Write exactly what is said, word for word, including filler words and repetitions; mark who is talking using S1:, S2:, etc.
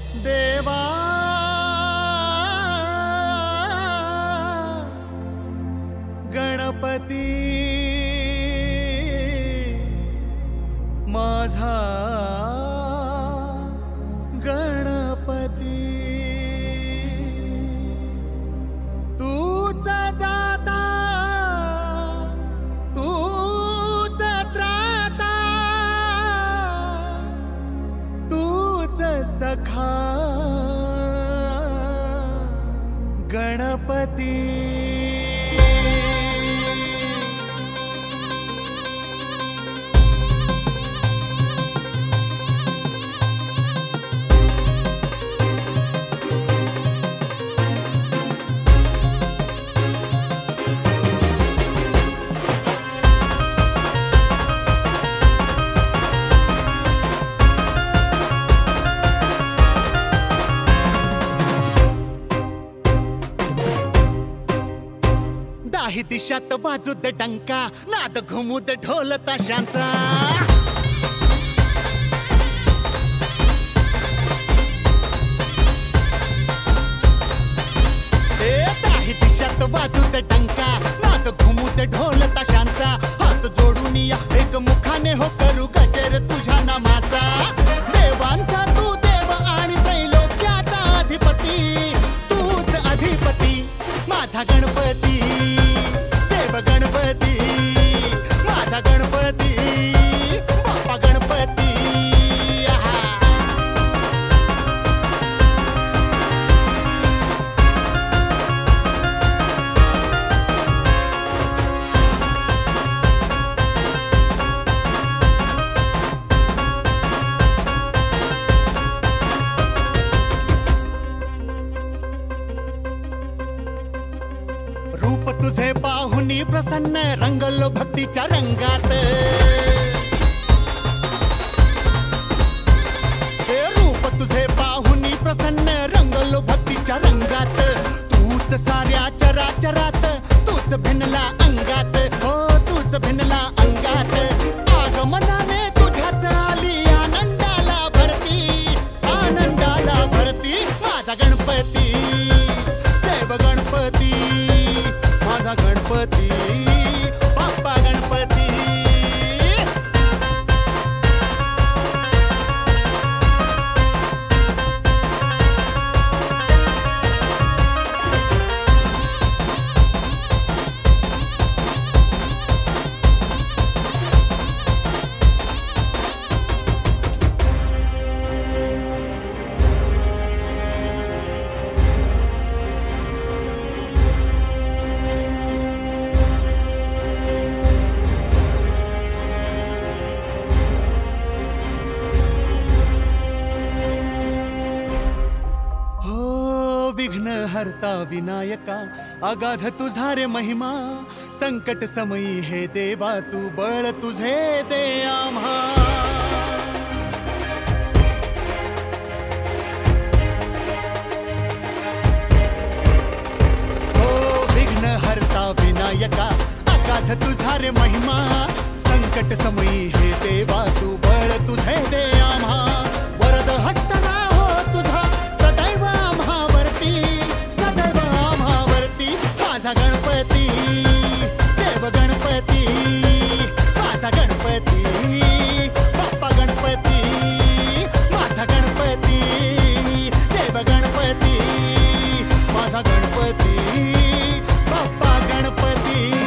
S1: देवा गणपती माझा गणपती तूच दाता तूच त्राता तूच सखा गणपती दाही दिशात बाजूत डंका नाद घुमूद ढोल ताशांचा ए दाही दिशात बाजूत डंका नाद घुमूद ढोल ताशांचा हात जोडून या एक मुखाने हो करू गजर तुझ्या नामाचा देवांचा तू देव आणि त्रैलोक्याचा अधिपती तूच अधिपती माझा गणपती गणपती माझा गणपती बाप्पा गणपती रूप तुझे पाहुनी प्रसन्न रंगलो भक्तीच्या रंगात हे रूप तुझे पाहुनी प्रसन्न रंगलो भक्तीच्या रंगात तूच साऱ्या चराचरात तूच भिनला अंगात हो तूच भिनला अंगात आगमनाने तुझ्याच आली आनंदाला भरती आनंदाला भरती माझा गणपती देव गणपती माझा गणपती बाप्पा गणपती विघ्न हरता विनायका अगाध तुझा रे महिमा संकट समयी हे देवा तू बळ तुझे दे आम्हा हो विघ्न हरता विनायका अगाध तुझा रे महिमा संकट समयी हे देवा तू बळ तुझे दे आम्हा वरद हस्तना हो तुझा सदैव आम्हावरती सदैव आम्हावरती माझा गणपती देव गणपती माझा गणपती बाप्पा गणपती माझा गणपती देव गणपती माझा गणपती बाप्पा गणपती